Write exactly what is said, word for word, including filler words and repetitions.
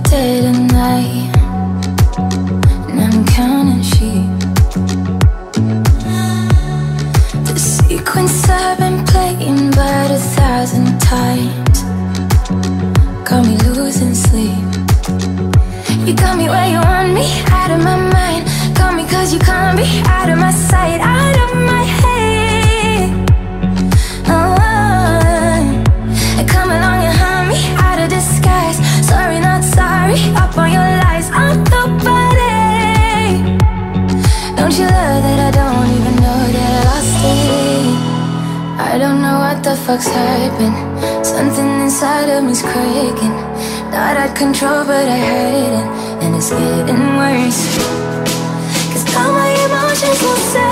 dead at night, and I'm counting sheep. The sequence I've been playing about a thousand times got me losing sleep. You got me where you want me, out of my mind. Got me cause you can't be out of my sight, out of my head. Oh, come along and haunt me out of disguise. Sorry, not sorry, up on your lies. I'm nobody. Don't you love that I don't even know that I lost it? I don't know what the fuck's happened. Something inside of me's cracking. Not out control, but I hurt it, and it's getting worse. Cause all my emotions will say